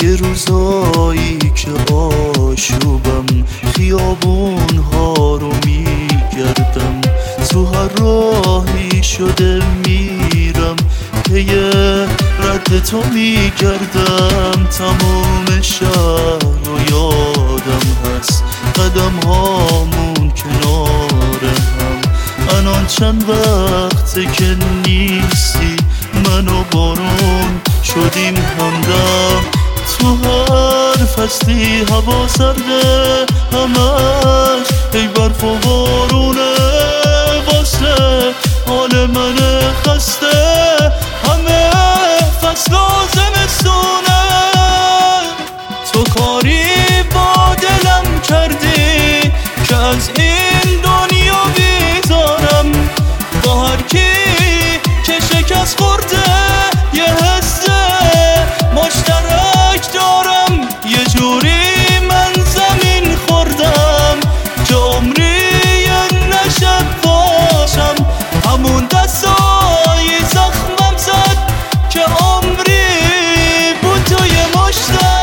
یه روزایی که آشوبم خیابون ها رو میگردم، تو هر راهی شده میرم که یه رد تو میگردم. تمام شهر رو یادم هست، قدم هامون کنار هم. الان چند وقته که نیستی، من و بارون شدیم همدم. تو هر فصلی هوا سرده، همش ای برف و بارونه. واسه حال من خسته همه فصل و زمستونه. تو کاری با دلم کردی که از این دنیا بیزارم. با هر کی که شکست خورده یه حس مشترک دارم. یه جوری من زمین خوردم که عمری نشد باشم. همون دستای زخمم زد که عمری بود توی مشتم.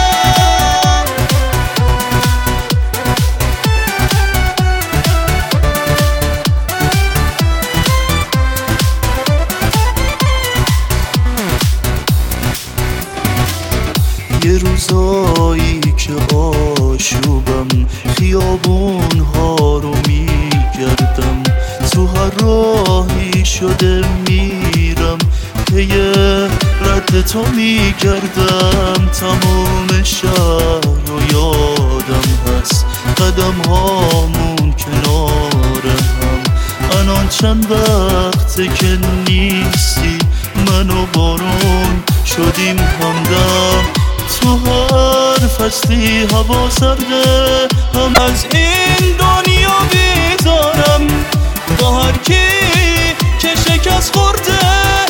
یه روزایی که آشوبم خیابون ها رو میگردم، تو هر راهی شده میرم که یه رد تو میگردم. تمام شهر رو یادم هست، قدم هامون کنار هم. الان چند وقته که نیستی، من و بارون شدیم همدم. تو هر فصلی هوا سرده، هم از این دنیا بیزارم. با هر کی که شکست خورده